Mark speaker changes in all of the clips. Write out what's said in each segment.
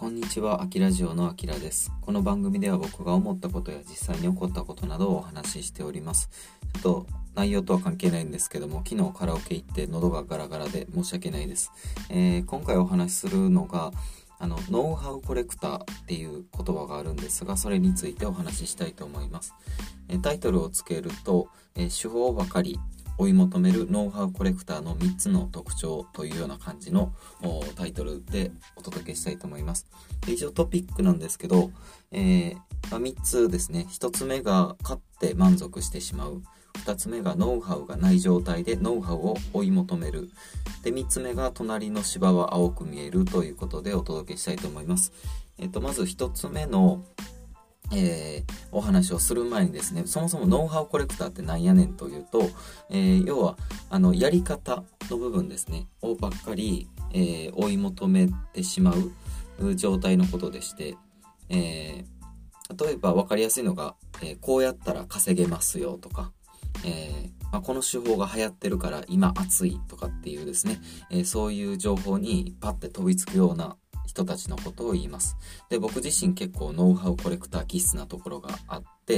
Speaker 1: こんにちは、あきラジオのあきらです。この番組では僕が思ったことや実際に起こったことなどをお話ししております。ちょっと内容とは関係ないんですけども、昨日カラオケ行って喉がガラガラで申し訳ないです。今回お話しするのがノウハウコレクターっていう言葉があるんですが、それについてお話ししたいと思います。タイトルをつけると、手法ばかり追い求めるノウハウコレクターの3つの特徴というような感じのタイトルでお届けしたいと思います。一応トピックなんですけど、3つですね。1つ目が買って満足してしまう。2つ目がノウハウがない状態でノウハウを追い求める。で、3つ目が隣の芝は青く見えるということでお届けしたいと思います。まず1つ目のお話をする前にですね、そもそもノウハウコレクターってなんやねんというと、要はやり方の部分ですねをばっかり、追い求めてしまう状態のことでして、例えば分かりやすいのが、こうやったら稼げますよとか、この手法が流行ってるから今熱いとかっていうですね、そういう情報にパッて飛びつくような人たちのことを言います。で、僕自身結構ノウハウコレクター気質なところがあって、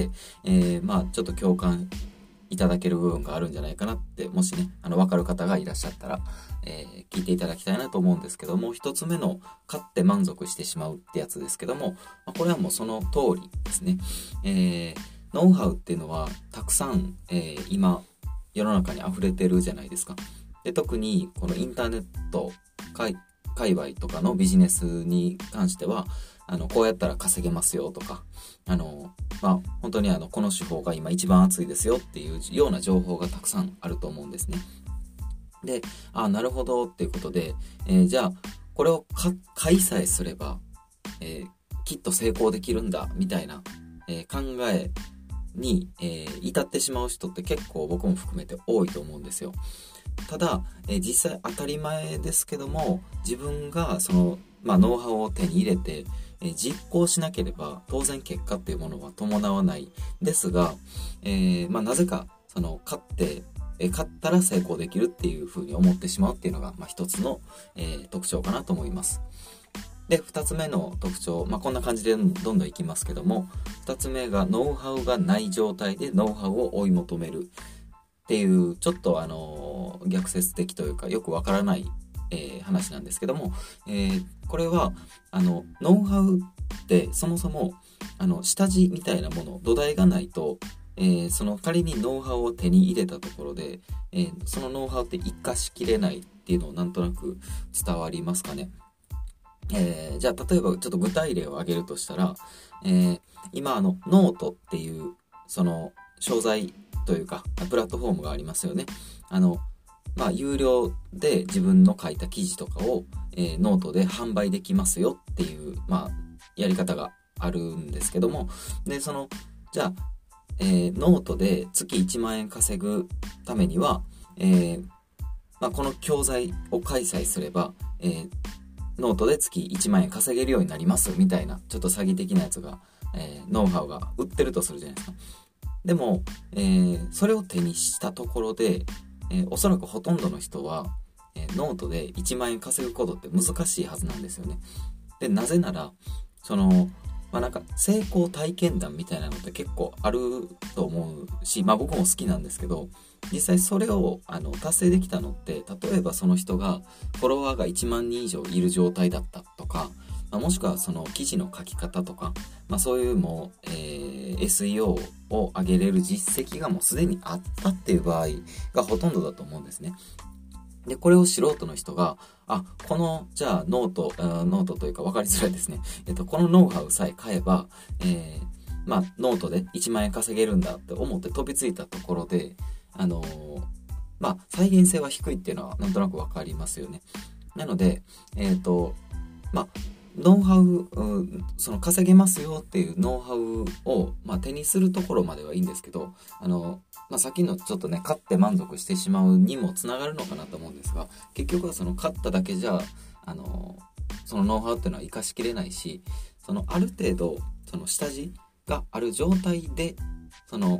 Speaker 1: ちょっと共感いただける部分があるんじゃないかなって、もしね分かる方がいらっしゃったら、聞いていただきたいなと思うんですけども、一つ目の買って満足してしまうってやつですけども、これはもうその通りですね。ノウハウっていうのはたくさん、今世の中に溢れてるじゃないですか。で、特にこのインターネット界隈とかのビジネスに関してはこうやったら稼げますよとか本当にこの手法が今一番熱いですよっていうような情報がたくさんあると思うんですね。で、なるほどっていうことで、じゃあこれを買いさえすれば、きっと成功できるんだみたいな、考えに、至ってしまう人って結構僕も含めて多いと思うんですよ。ただ、実際当たり前ですけども、自分がその、ノウハウを手に入れて、実行しなければ当然結果っていうものは伴わないですが、なぜかその買ったら成功できるっていうふうに思ってしまうっていうのが、一つの、特徴かなと思います。で、2つ目の特徴、こんな感じでどんどんいきますけども、2つ目がノウハウがない状態でノウハウを追い求めるっていう、ちょっと逆説的というかよくわからない、話なんですけども、これはノウハウってそもそも下地みたいなもの、土台がないと、その仮にノウハウを手に入れたところで、そのノウハウって活かしきれないっていうのをなんとなく伝わりますかね。じゃあ例えばちょっと具体例を挙げるとしたら、今ノートっていうその商材というかプラットフォームがありますよね。有料で自分の書いた記事とかを、ノートで販売できますよっていう、やり方があるんですけども、でじゃあ、ノートで月1万円稼ぐためには、この教材を開催すれば、ノートで月1万円稼げるようになりますみたいな、ちょっと詐欺的なやつが、ノウハウが売ってるとするじゃないですか。でも、それを手にしたところで、おそらくほとんどの人は、ノートで1万円稼ぐことって難しいはずなんですよね。で、なぜなら成功体験談みたいなのって結構あると思うし、僕も好きなんですけど、実際それを達成できたのって、例えばその人がフォロワーが1万人以上いる状態だったとか、もしくはその記事の書き方とか、そういうSEO を上げれる実績がもうすでにあったっていう場合がほとんどだと思うんですね。で、これを素人の人が、じゃあノートというか分かりづらいですね。このノウハウさえ買えば、ノートで1万円稼げるんだって思って飛びついたところで、再現性は低いっていうのはなんとなく分かりますよね。なので、ノウハウ、その稼げますよっていうノウハウを、手にするところまではいいんですけど、さっきのちょっとね、買って満足してしまうにもつながるのかなと思うんですが、結局はその買っただけじゃそのノウハウっていうのは活かしきれないし、ある程度その下地がある状態で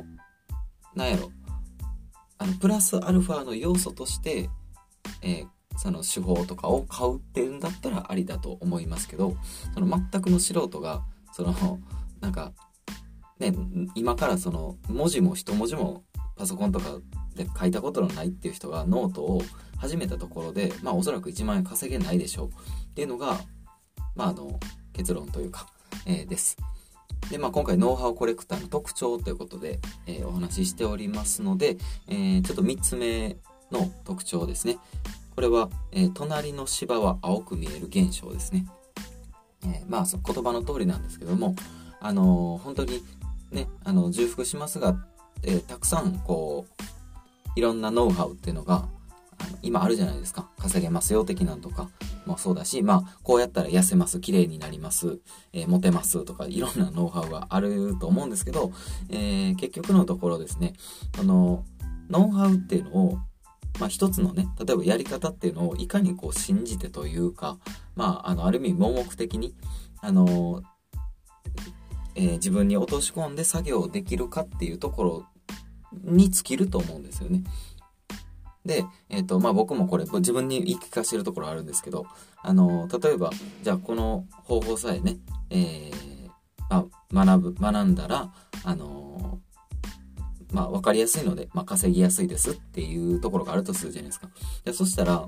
Speaker 1: プラスアルファの要素として、 その手法とかを買うっていうんだったらありだと思いますけど、その全くの素人がそのなんかね、今からその文字も一文字もパソコンとかで書いたことのないっていう人がノートを始めたところで、おそらく1万円稼げないでしょうっていうのが、結論というか、です。で、今回ノウハウコレクターの特徴ということで、お話ししておりますので、ちょっと3つ目の特徴ですね。これは、隣の芝は青く見える現象ですね。言葉の通りなんですけども、本当にね、重複しますが、たくさんいろんなノウハウっていうのが今あるじゃないですか。稼げますよ的なんとかもそうだし、こうやったら痩せます、綺麗になります、モテますとか、いろんなノウハウがあると思うんですけど、結局のところですね、ノウハウっていうのを一つのね、例えばやり方っていうのをいかに信じてというか、ある意味盲目的に自分に落とし込んで作業できるかっていうところに尽きると思うんですよね。で、僕もこれ自分に言い聞かせるところあるんですけど、例えばじゃあこの方法さえね、学んだら分かりやすいので、稼ぎやすいですっていうところがあるとするじゃないですか。そしたら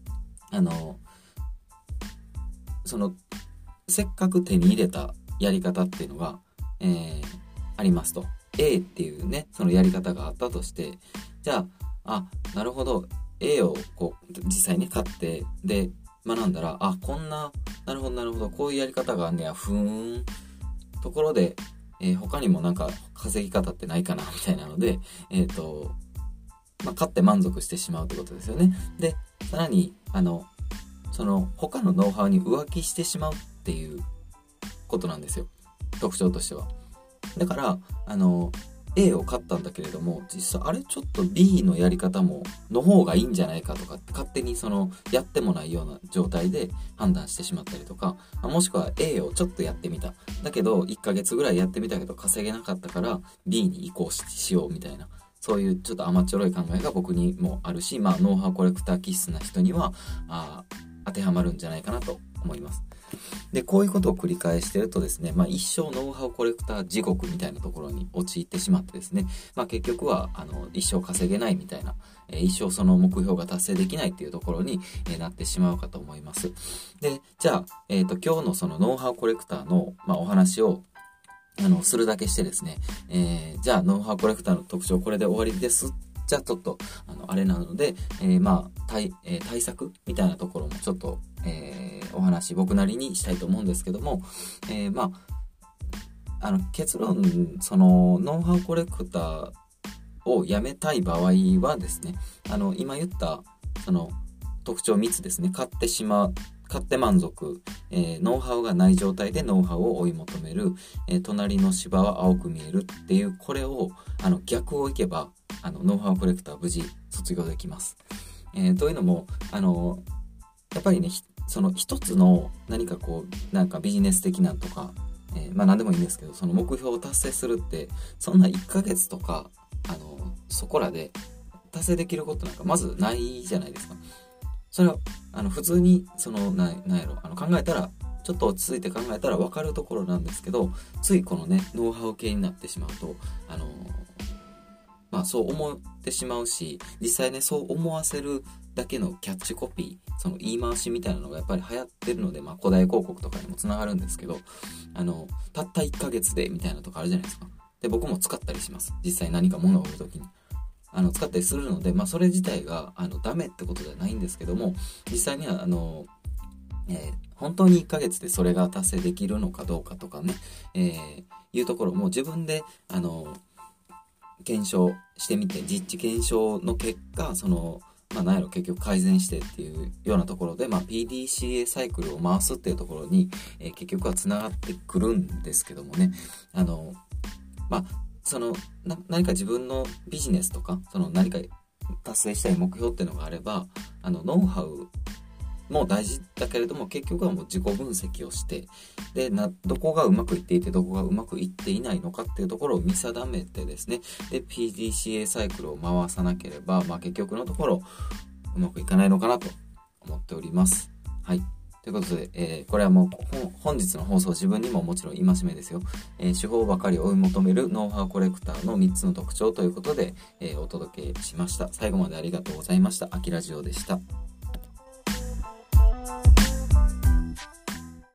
Speaker 1: そのせっかく手に入れたやり方っていうのが、ありますと。A っていうね、そのやり方があったとして、じゃあ、なるほど、A を実際に買って、で、学んだら、なるほど、こういうやり方があんねや、ところで、他にもなんか稼ぎ方ってないかな、みたいなので、買って満足してしまうってことですよね。で、さらに、その他のノウハウに浮気してしまうっていうことなんですよ。特徴としては。だから、A を買ったんだけれども、実際ちょっと B のやり方の方がいいんじゃないかとかって勝手にやってもないような状態で判断してしまったりとか、もしくは A をちょっとやってみた。だけど、1ヶ月ぐらいやってみたけど稼げなかったから B に移行しようみたいな。そういうちょっと甘っちょろい考えが僕にもあるし、ノウハウコレクター気質な人には、当てはまるんじゃないかなと思います。で、こういうことを繰り返してるとですね、一生ノウハウコレクター地獄みたいなところに陥ってしまってですね、結局は一生稼げないみたいな、一生その目標が達成できないっていうところになってしまうかと思います。で、じゃあ、今日のそのノウハウコレクターの、お話をするだけしてですね、じゃあノウハウコレクターの特徴これで終わりですじゃあちょっとあれなので、対策みたいなところもちょっと、お話僕なりにしたいと思うんですけども、結論そのノウハウコレクターをやめたい場合はですね、今言ったその特徴3つですね。買って満足、ノウハウがない状態でノウハウを追い求める、隣の芝は青く見えるっていう、これを逆をいけばノウハウコレクター無事卒業できます。というのもやっぱりね、その一つの何かなんかビジネス的なんとか、何でもいいんですけど、その目標を達成するってそんな1ヶ月とかそこらで達成できることなんかまずないじゃないですか。それは普通に考えたら、ちょっと落ち着いて考えたら分かるところなんですけど、ついこのねノウハウ系になってしまうとそう思ってしまうし、実際ねそう思わせるだけのキャッチコピー、その言い回しみたいなのがやっぱり流行ってるので、古代広告とかにもつながるんですけど、たった1ヶ月でみたいなとこあるじゃないですか。で、僕も使ったりします。実際何か物を売るときに使ったりするので、それ自体がダメってことではないんですけども、実際には本当に1ヶ月でそれが達成できるのかどうかとかね、いうところも自分で検証してみて、実地検証の結果結局改善してっていうようなところで、PDCA サイクルを回すっていうところに、結局はつながってくるんですけどもね、何か自分のビジネスとか何か達成したい目標っていうのがあれば、ノウハウも大事だけれども、結局はもう自己分析をして、でどこがうまくいっていてどこがうまくいっていないのかっていうところを見定めてですね、で PDCA サイクルを回さなければ、結局のところうまくいかないのかなと思っております。はい。ということで、これはもう本日の放送、自分にももちろん戒めですよ。手法ばかり追い求めるノウハウコレクターの3つの特徴ということで、お届けしました。最後までありがとうございました。あきラジオでした。